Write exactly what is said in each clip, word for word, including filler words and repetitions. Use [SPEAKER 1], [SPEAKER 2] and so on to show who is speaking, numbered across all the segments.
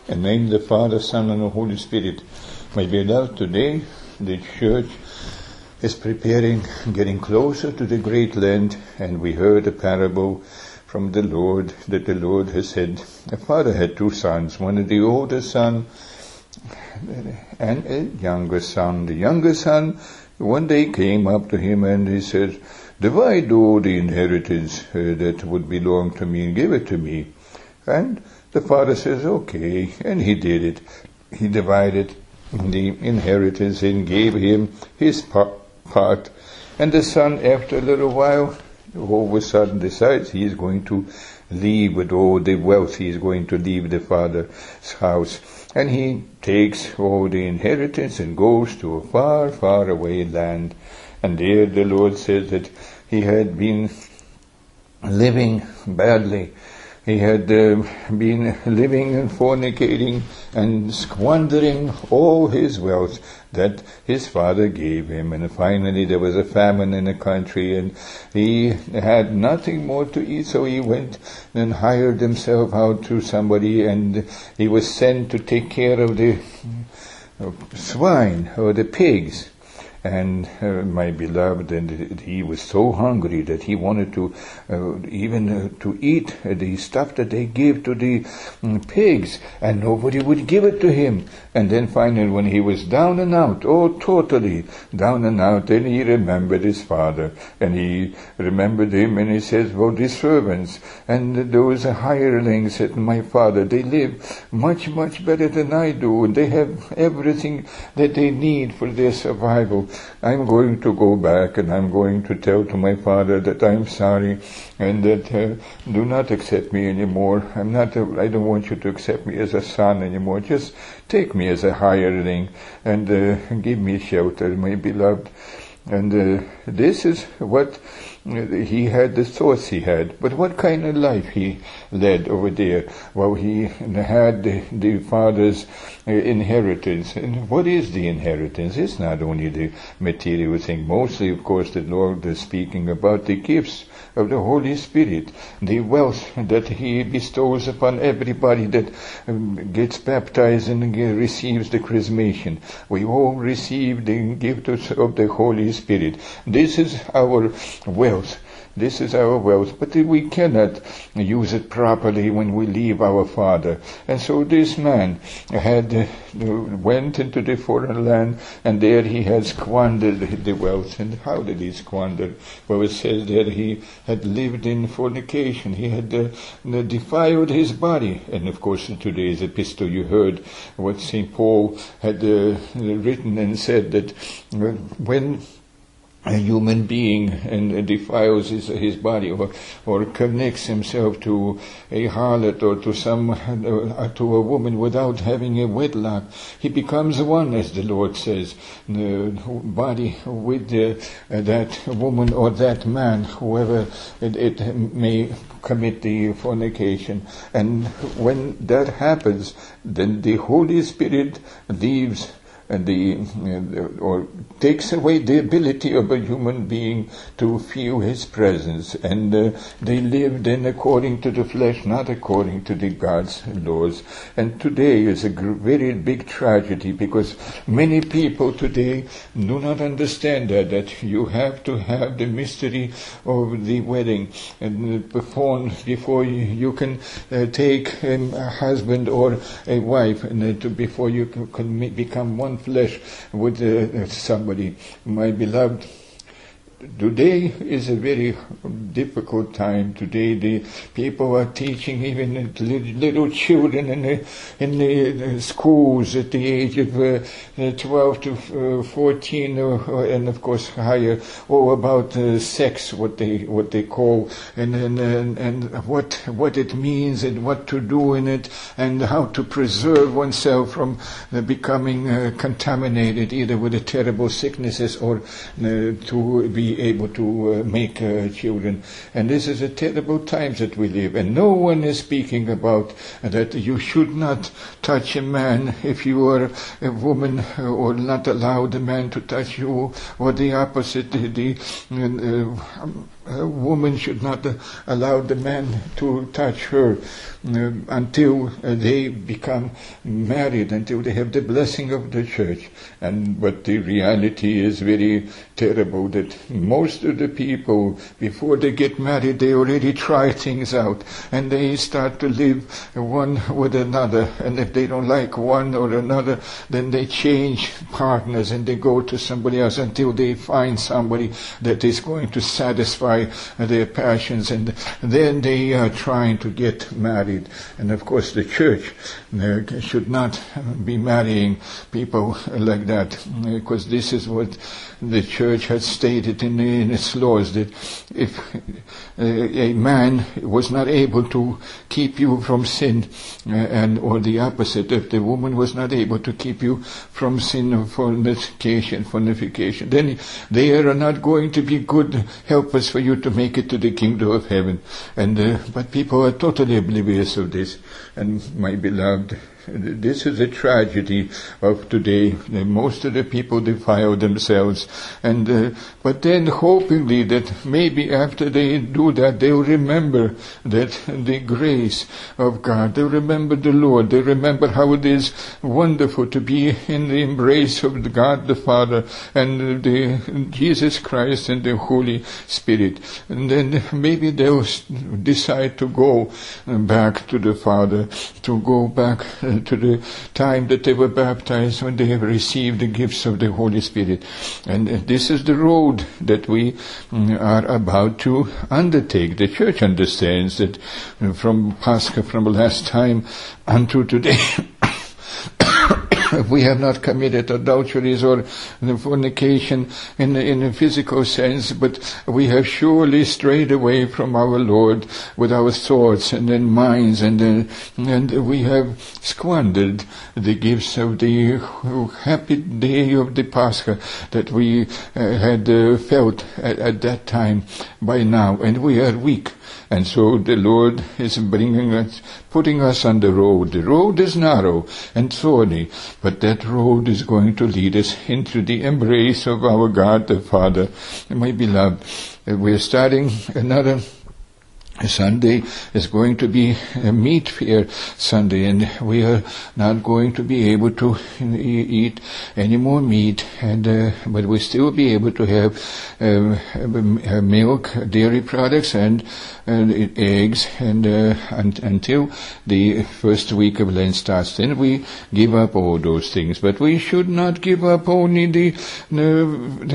[SPEAKER 1] and name the Father, Son, and the Holy Spirit. My beloved, today the church is preparing, getting closer to the great land, and we heard a parable from the Lord that the Lord has said, a father had two sons, one of the older son and a younger son. The younger son one day came up to him and he said, divide all the inheritance uh, that would belong to me and give it to me. And the father says, okay, and he did it. He divided the inheritance and gave him his part. And the son, after a little while, all of a sudden decides he is going to leave with all the wealth. He is going to leave the father's house. And he takes all the inheritance and goes to a far, far away land. And there the Lord says that he had been living badly. He had uh, been living and fornicating and squandering all his wealth that his father gave him. And finally there was a famine in the country and he had nothing more to eat, so he went and hired himself out to somebody, and he was sent to take care of the swine or the pigs. And uh, my beloved, and he was so hungry that he wanted to uh, even uh, to eat the stuff that they give to the um, pigs, and nobody would give it to him. And then finally, when he was down and out, oh, totally down and out, then he remembered his father, and he remembered him, and he says, well, the servants and those hirelings at my father, they live much, much better than I do, and they have everything that they need for their survival. I'm going to go back and I'm going to tell to my father that I'm sorry and that uh, do not accept me anymore. I'm not. A, I don't want you to accept me as a son anymore. Just take me as a hireling and uh, give me shelter, my beloved. And uh, this is what he had, the thoughts he had. But what kind of life he led over there? Well, he had the, the father's uh, inheritance. And what is the inheritance? It's not only the material thing. Mostly, of course, the Lord is speaking about the gifts of the Holy Spirit, the wealth that he bestows upon everybody that um, gets baptized and uh, receives the chrismation. We all receive the gift of the Holy Spirit. This is our wealth. This is our wealth, but we cannot use it properly when we leave our father. And so this man had uh, went into the foreign land, and there he had squandered the wealth. And how did he squander? Well, it says that he had lived in fornication. He had uh, defiled his body. And of course, in today's epistle, you heard what Saint Paul had uh, written and said that uh, when a human being and defiles his, his body or, or connects himself to a harlot or to some, uh, to a woman without having a wedlock, he becomes one, as the Lord says, the body with the, uh, that woman or that man, whoever it, it may commit the fornication. And when that happens, then the Holy Spirit leaves and the or takes away the ability of a human being to feel his presence, and uh, they live then according to the flesh, not according to the God's laws. And today is a gr- very big tragedy, because many people today do not understand that that you have to have the mystery of the wedding and perform before you, you can uh, take um, a husband or a wife, and uh, to, before you can, can become one flesh with uh, somebody. My beloved, today is a very difficult time. Today the people are teaching even little children in the, in the schools at the age of uh, twelve to fourteen, or, or, and of course higher, all about uh, sex, what they what they call, and and, and and what what it means and what to do in it, and how to preserve oneself from uh, becoming uh, contaminated either with the terrible sicknesses or uh, to be able to uh, make uh, children. And this is a terrible times that we live, and no one is speaking about uh, that you should not touch a man if you are a woman, uh, or not allow the man to touch you, or the opposite. The, the uh, um, a woman should not uh, allow the man to touch her uh, until uh, they become married, until they have the blessing of the church. And but the reality is very terrible, that most of the people, before they get married, they already try things out, and they start to live one with another, and if they don't like one or another, then they change partners and they go to somebody else until they find somebody that is going to satisfy their passions, and then they are trying to get married. And of course the church uh, should not be marrying people like that, because this is what the church has stated in, in its laws, that if uh, a man was not able to keep you from sin, uh, and or the opposite, if the woman was not able to keep you from sin or fornication, fornication, then they are not going to be good helpers for you to make it to the kingdom of heaven. And uh, but people are totally oblivious of this. And my beloved, this is a tragedy of today. Most of the people defile themselves, and uh, but then hopingly that maybe after they do that, they'll remember that the grace of God. They'll remember the Lord. They remember how it is wonderful to be in the embrace of the God the Father and the Jesus Christ and the Holy Spirit. And then maybe they'll decide to go back to the Father, to go back to the time that they were baptized, when they have received the gifts of the Holy Spirit. And this is the road that we are about to undertake. The church understands that from Pascha, from last time unto today, we have not committed adulteries or fornication in, in a physical sense, but we have surely strayed away from our Lord with our thoughts and then minds, and uh, and we have squandered the gifts of the happy day of the Pascha that we uh, had uh, felt at, at that time by now, and we are weak. And so the Lord is bringing us, putting us on the road. The road is narrow and thorny, but that road is going to lead us into the embrace of our God the Father. My beloved, we are starting another Sunday. Is going to be a meat fair Sunday, and we are not going to be able to eat any more meat, and uh, but we still be able to have uh, milk, dairy products, and, and eggs, and uh, un- until the first week of Lent starts. Then we give up all those things, but we should not give up only the, the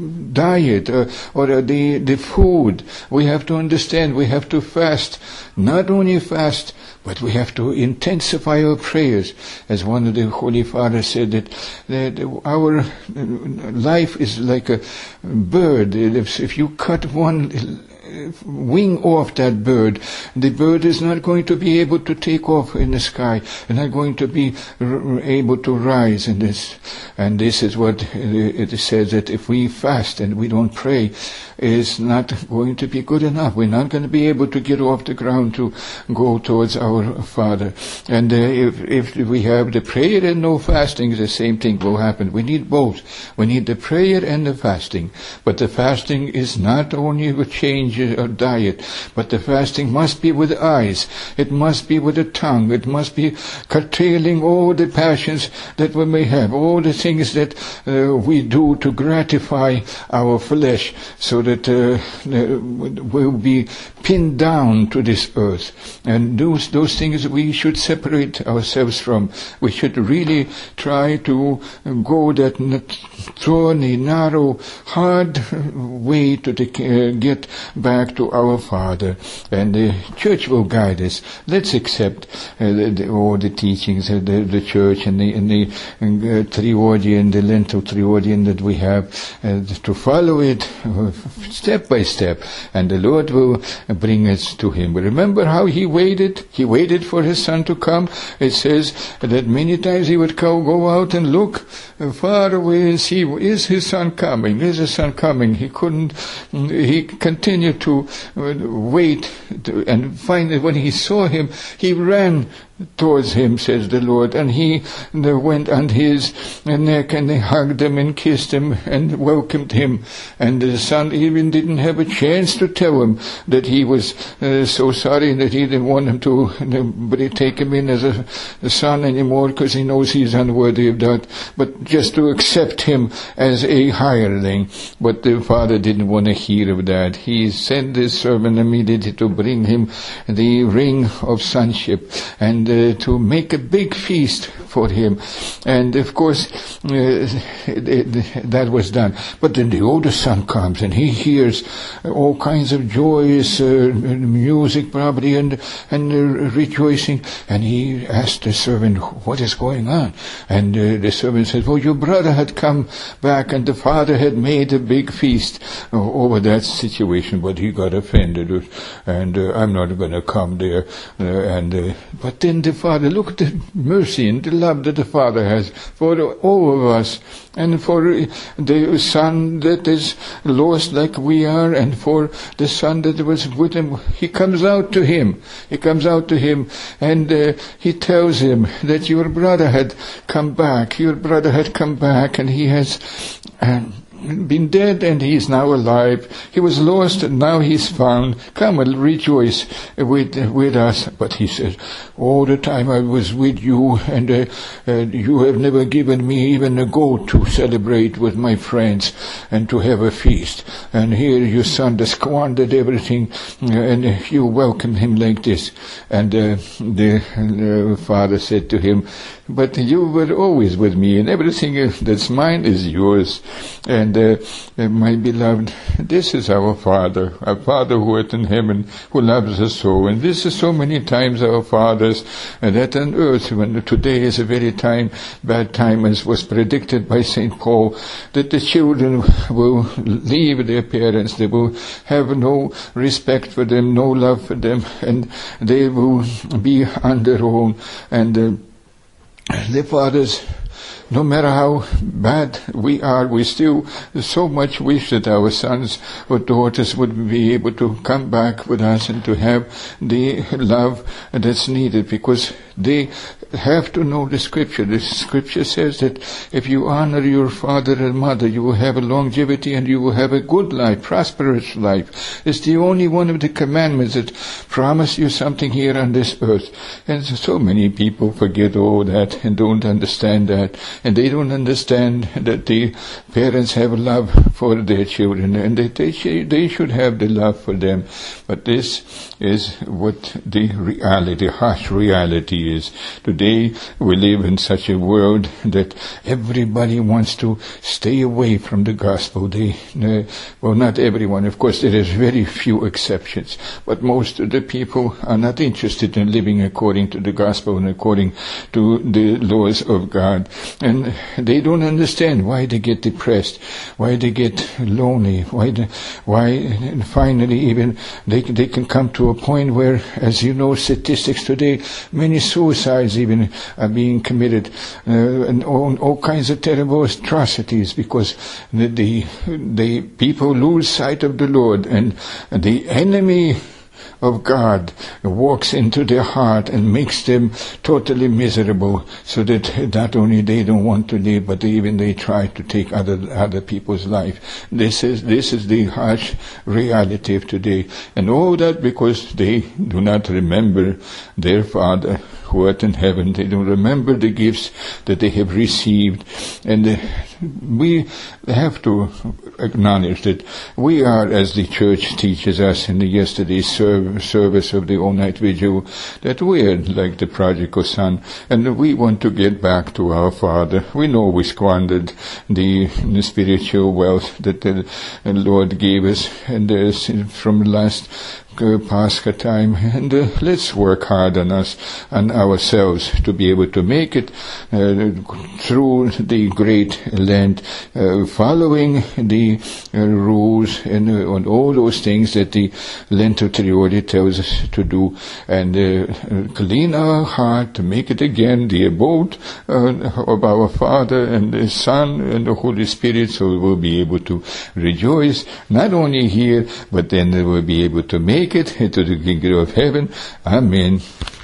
[SPEAKER 1] diet uh, or the the food. We have to understand. We have to fast, not only fast, but we have to intensify our prayers. As one of the Holy Fathers said, that, that our life is like a bird. If, if you cut one wing off that bird, the bird is not going to be able to take off in the sky, and not going to be r- able to rise in this. And this is what it says, that if we fast and we don't pray, is not going to be good enough. We're not going to be able to get off the ground to go towards our Father. And uh, if, if we have the prayer and no fasting, the same thing will happen. We need both. We need the prayer and the fasting. But the fasting is not only a change of diet, but the fasting must be with eyes. It must be with the tongue. It must be curtailing all the passions that we may have, all the things that uh, we do to gratify our flesh, so that uh, we'll be pinned down to this earth. And those those things we should separate ourselves from. We should really try to go that thorny, narrow, hard way to the, uh, get back to our Father. And the church will guide us. Let's accept uh, the, the, all the teachings of the, the church and the, and the uh, Triodian, the Lenten Triodian that we have, uh, to follow it uh, step by step, and the Lord will bring us to Him. Remember how He waited? He waited for His Son to come. It says that many times He would go out and look far away and see, is His Son coming? Is His Son coming? He couldn't, He continued to wait, to, and finally when He saw Him, He ran towards him, says the Lord, and he they went on his neck and they hugged him and kissed him and welcomed him. And the son even didn't have a chance to tell him that he was uh, so sorry that he didn't want him to uh, take him in as a, a son anymore, because he knows he's unworthy of that, but just to accept him as a hireling. But the father didn't want to hear of that. He sent his servant immediately to bring him the ring of sonship and uh, to make a big feast for him. And of course uh, it, it, that was done. But then the older son comes and he hears all kinds of joyous uh, music probably and and uh, rejoicing, and he asked the servant, what is going on? And uh, the servant said, well, your brother had come back and the father had made a big feast uh, over that situation, but he got offended, and uh, I'm not going to come there. Uh, and uh, but then the father, look at the mercy and the love that the father has for all of us, and for the son that is lost like we are, and for the son that was with him. He comes out to him. He comes out to him, and uh, he tells him that your brother had come back. Your brother had come back, and he has Um, been dead and he is now alive. He was lost and now he's found. Come and rejoice with with us. But he says, all the time I was with you, and uh, uh, you have never given me even a goat to celebrate with my friends and to have a feast. And here your son has squandered everything, uh, and uh, you welcomed him like this. And uh, the uh, father said to him, but you were always with me, and everything that's mine is yours. And uh, uh, my beloved, this is our Father, our Father who art in heaven, who loves us so. And this is so many times our fathers, and that on earth, when today is a very time, bad time, as was predicted by Saint Paul, that the children will leave their parents, they will have no respect for them, no love for them, and they will be on their own. And uh, the fathers, no matter how bad we are, we still so much wish that our sons or daughters would be able to come back with us and to have the love that's needed, because they have to know the Scripture. The Scripture says that if you honor your father and mother, you will have a longevity and you will have a good life, prosperous life. It's the only one of the commandments that promise you something here on this earth. And so many people forget all that and don't understand that. And they don't understand that the parents have love for their children, and that they, sh- they should have the love for them. But this is what the reality, harsh reality is. Today we live in such a world that everybody wants to stay away from the gospel. They, uh, well, not everyone, of course, there is very few exceptions, but most of the people are not interested in living according to the gospel and according to the laws of God. And they don't understand why they get depressed, why they get lonely, why the, why finally even they they can come to a point where, as you know, statistics today, many suicides even are being committed, uh, and all, all kinds of terrible atrocities, because the, the the people lose sight of the Lord, and the enemy of God walks into their heart and makes them totally miserable, so that not only they don't want to live, but even they try to take other other people's life. This is this is the harsh reality of today, and all that because they do not remember their Father who art in heaven. They don't remember the gifts that they have received, and uh, we have to acknowledge that we are, as the church teaches us in the yesterday's serv- service of the all-night vigil, that we are like the prodigal son, and we want to get back to our Father. We know we squandered the, the spiritual wealth that the, the Lord gave us, and uh, from the last Uh, Pascha time, and uh, let's work hard on us, on ourselves, to be able to make it uh, through the great Lent, uh, following the uh, rules and uh, on all those things that the Lento Triodi tells us to do, and uh, clean our heart to make it again the abode uh, of our Father and the Son and the Holy Spirit, so we will be able to rejoice not only here, but then we will be able to make it into the kingdom of heaven. Amen.